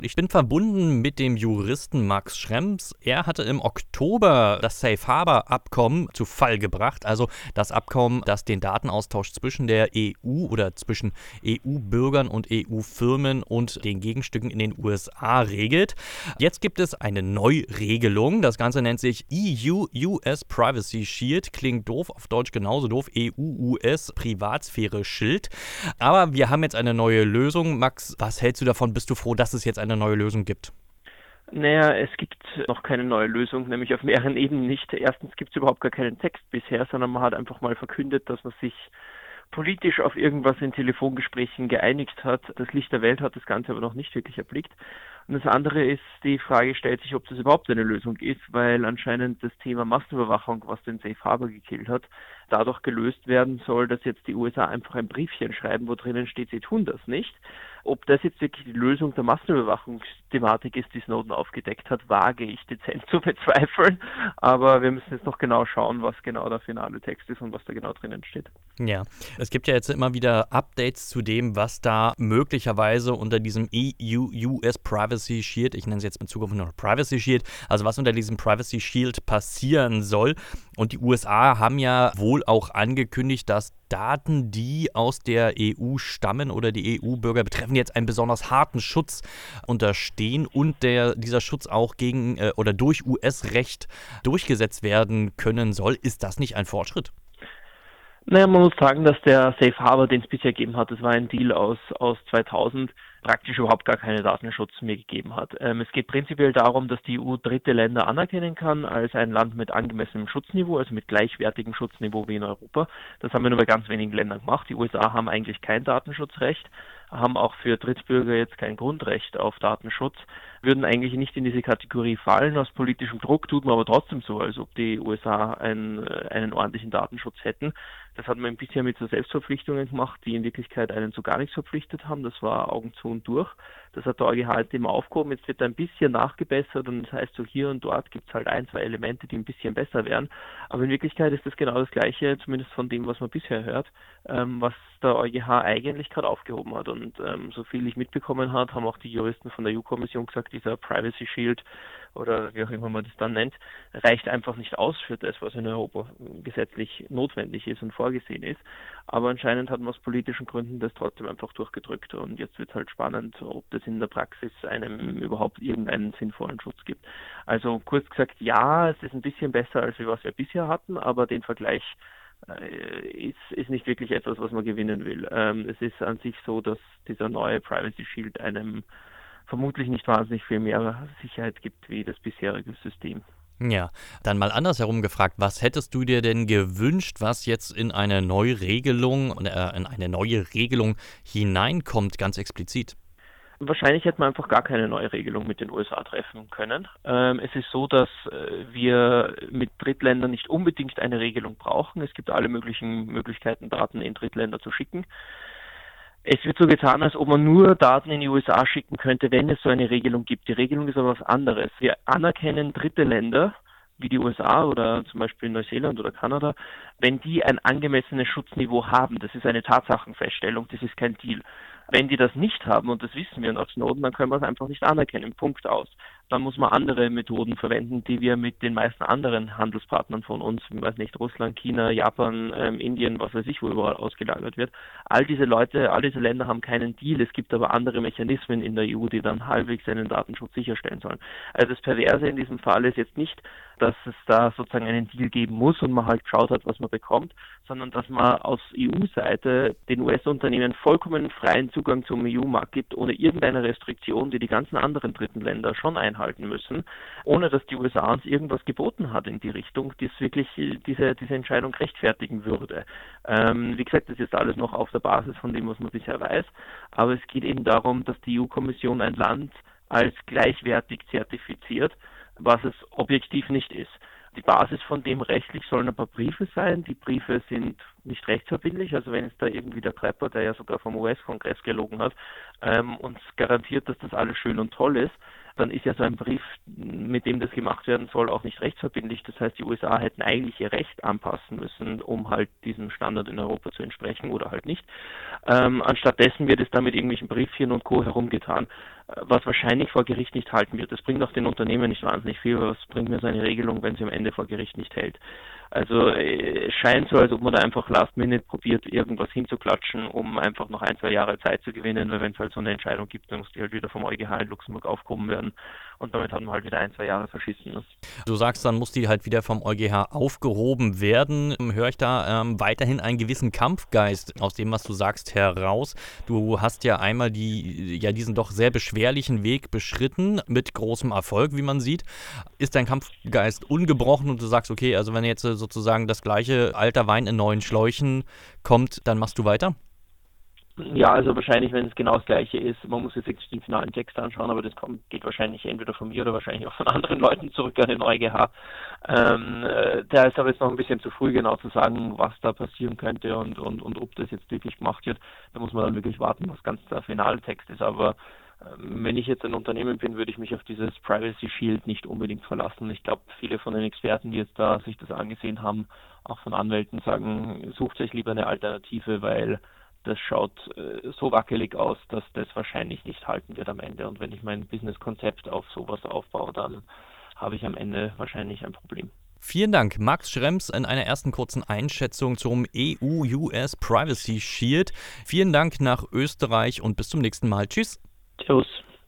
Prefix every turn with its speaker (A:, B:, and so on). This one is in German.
A: Ich bin verbunden mit dem Juristen Max Schrems. Er hatte im Oktober das Safe Harbor Abkommen zu Fall gebracht, also das Abkommen, das den Datenaustausch zwischen der EU oder zwischen EU-Bürgern und EU-Firmen und den Gegenstücken in den USA regelt. Jetzt gibt es eine Neuregelung. Das Ganze nennt sich EU-US Privacy Shield. Klingt doof, auf Deutsch genauso doof. EU-US Privatsphäre Schild. Aber wir haben jetzt eine neue Lösung. Max, was hältst du davon? Bist du froh, dass es jetzt eine neue Lösung gibt?
B: Naja, es gibt noch keine neue Lösung, nämlich auf mehreren Ebenen nicht. Erstens gibt es überhaupt gar keinen Text bisher, sondern man hat einfach mal verkündet, dass man sich politisch auf irgendwas in Telefongesprächen geeinigt hat. Das Licht der Welt hat das Ganze aber noch nicht wirklich erblickt. Und das andere ist, die Frage stellt sich, ob das überhaupt eine Lösung ist, weil anscheinend das Thema Massenüberwachung, was den Safe Harbor gekillt hat, dadurch gelöst werden soll, dass jetzt die USA einfach ein Briefchen schreiben, wo drinnen steht, sie tun das nicht. Ob das jetzt wirklich die Lösung der Massenüberwachungsthematik ist, die Snowden aufgedeckt hat, wage ich dezent zu bezweifeln. Aber wir müssen jetzt noch genau schauen, was genau der finale Text ist und was da genau drinnen steht.
A: Ja, es gibt ja jetzt immer wieder Updates zu dem, was da möglicherweise unter diesem EU-US Privacy Shield, ich nenne es jetzt in Zukunft nur noch Privacy Shield, also was unter diesem Privacy Shield passieren soll. Und die USA haben ja wohl auch angekündigt, dass Daten, die aus der EU stammen oder die EU-Bürger betreffen, jetzt einen besonders harten Schutz unterstehen und dieser Schutz auch gegen oder durch US-Recht durchgesetzt werden können soll. Ist das nicht ein Fortschritt?
B: Naja, man muss sagen, dass der Safe Harbor, den es bisher gegeben hat, das war ein Deal aus 2000, praktisch überhaupt gar keinen Datenschutz mehr gegeben hat. Es geht prinzipiell darum, dass die EU dritte Länder anerkennen kann als ein Land mit angemessenem Schutzniveau, also mit gleichwertigem Schutzniveau wie in Europa. Das haben wir nur bei ganz wenigen Ländern gemacht. Die USA haben eigentlich kein Datenschutzrecht, haben auch für Drittbürger jetzt kein Grundrecht auf Datenschutz, würden eigentlich nicht in diese Kategorie fallen. Aus politischem Druck tut man aber trotzdem so, als ob die USA einen ordentlichen Datenschutz hätten. Das hat man bisher mit so Selbstverpflichtungen gemacht, die in Wirklichkeit einen zu gar nichts verpflichtet haben. Das war Augen zu und durch. Das hat der EuGH halt immer aufgehoben. Jetzt wird da ein bisschen nachgebessert und das heißt, so hier und dort gibt es halt ein, zwei Elemente, die ein bisschen besser wären. Aber in Wirklichkeit ist das genau das Gleiche, zumindest von dem, was man bisher hört, was der EuGH eigentlich gerade aufgehoben hat. Und so viel ich mitbekommen habe, haben auch die Juristen von der EU-Kommission gesagt, dieser Privacy Shield oder wie auch immer man das dann nennt, reicht einfach nicht aus für das, was in Europa gesetzlich notwendig ist und vorgesehen ist. Aber anscheinend hat man aus politischen Gründen das trotzdem einfach durchgedrückt und jetzt wird es halt spannend, ob das in der Praxis einem überhaupt irgendeinen sinnvollen Schutz gibt. Also kurz gesagt, ja, es ist ein bisschen besser, als was wir bisher hatten, aber den Vergleich ist nicht wirklich etwas, was man gewinnen will. Es ist an sich so, dass dieser neue Privacy Shield einem vermutlich nicht wahnsinnig viel mehr Sicherheit gibt wie das bisherige System.
A: Ja, dann mal andersherum gefragt, was hättest du dir denn gewünscht, was jetzt in eine Neuregelung, in eine neue Regelung hineinkommt, ganz explizit?
B: Wahrscheinlich hätte man einfach gar keine neue Regelung mit den USA treffen können. Es ist so, dass wir mit Drittländern nicht unbedingt eine Regelung brauchen. Es gibt alle möglichen Möglichkeiten, Daten in Drittländer zu schicken. Es wird so getan, als ob man nur Daten in die USA schicken könnte, wenn es so eine Regelung gibt. Die Regelung ist aber was anderes. Wir anerkennen dritte Länder wie die USA oder zum Beispiel Neuseeland oder Kanada, wenn die ein angemessenes Schutzniveau haben. Das ist eine Tatsachenfeststellung, das ist kein Deal. Wenn die das nicht haben, und das wissen wir nach Snowden, dann können wir es einfach nicht anerkennen. Punkt aus. Dann muss man andere Methoden verwenden, die wir mit den meisten anderen Handelspartnern von uns, ich weiß nicht, Russland, China, Japan, Indien, was weiß ich, wo überall ausgelagert wird. All diese Leute, all diese Länder haben keinen Deal. Es gibt aber andere Mechanismen in der EU, die dann halbwegs einen Datenschutz sicherstellen sollen. Also das Perverse in diesem Fall ist jetzt nicht, dass es da sozusagen einen Deal geben muss und man halt geschaut hat, was man bekommt, sondern dass man aus EU-Seite den US-Unternehmen vollkommen freien Zugang zum EU-Markt gibt, ohne irgendeine Restriktion, die die ganzen anderen dritten Länder schon einhalten müssen, ohne dass die USA uns irgendwas geboten hat in die Richtung, die es wirklich diese Entscheidung rechtfertigen würde. Wie gesagt, das ist alles noch auf der Basis von dem, was man bisher weiß, aber es geht eben darum, dass die EU-Kommission ein Land als gleichwertig zertifiziert, was es objektiv nicht ist. Die Basis von dem rechtlich sollen ein paar Briefe sein. Die Briefe sind nicht rechtsverbindlich. Also wenn es da irgendwie der Clapper, der ja sogar vom US-Kongress gelogen hat, uns garantiert, dass das alles schön und toll ist, dann ist ja so ein Brief, mit dem das gemacht werden soll, auch nicht rechtsverbindlich. Das heißt, die USA hätten eigentlich ihr Recht anpassen müssen, um halt diesem Standard in Europa zu entsprechen oder halt nicht. Anstattdessen wird es da mit irgendwelchen Briefchen und Co. herumgetan. was wahrscheinlich vor Gericht nicht halten wird. Das bringt auch den Unternehmen nicht wahnsinnig viel, aber was bringt mir so eine Regelung, wenn sie am Ende vor Gericht nicht hält? Also es scheint so, als ob man da einfach last minute probiert, irgendwas hinzuklatschen, um einfach noch 1, 2 Jahre Zeit zu gewinnen, weil wenn es halt so eine Entscheidung gibt, dann muss die halt wieder vom EuGH in Luxemburg aufgehoben werden und damit hat man halt wieder 1, 2 Jahre verschissen. Ne?
A: Du sagst, dann muss die halt wieder vom EuGH aufgehoben werden. Höre ich da weiterhin einen gewissen Kampfgeist aus dem, was du sagst, heraus? Du hast ja einmal diesen doch sehr beschwerlichen Weg beschritten, mit großem Erfolg, wie man sieht. Ist dein Kampfgeist ungebrochen und du sagst, okay, also wenn jetzt sozusagen das gleiche alter Wein in neuen Schläuchen kommt, dann machst du weiter?
B: Ja, also wahrscheinlich, wenn es genau das Gleiche ist, man muss jetzt den finalen Text anschauen, aber geht wahrscheinlich entweder von mir oder wahrscheinlich auch von anderen Leuten zurück an den EuGH. Da ist aber jetzt noch ein bisschen zu früh, genau zu sagen, was da passieren könnte und ob das jetzt wirklich gemacht wird. Da muss man dann wirklich warten, was ganz der finale Text ist. Aber wenn ich jetzt ein Unternehmen bin, würde ich mich auf dieses Privacy Shield nicht unbedingt verlassen. Ich glaube, viele von den Experten, die jetzt da sich das angesehen haben, auch von Anwälten, sagen, sucht euch lieber eine Alternative, weil das schaut so wackelig aus, dass das wahrscheinlich nicht halten wird am Ende. Und wenn ich mein Businesskonzept auf sowas aufbaue, dann habe ich am Ende wahrscheinlich ein Problem.
A: Vielen Dank, Max Schrems, in einer ersten kurzen Einschätzung zum EU-US Privacy Shield. Vielen Dank nach Österreich und bis zum nächsten Mal. Tschüss.
B: Tschüss.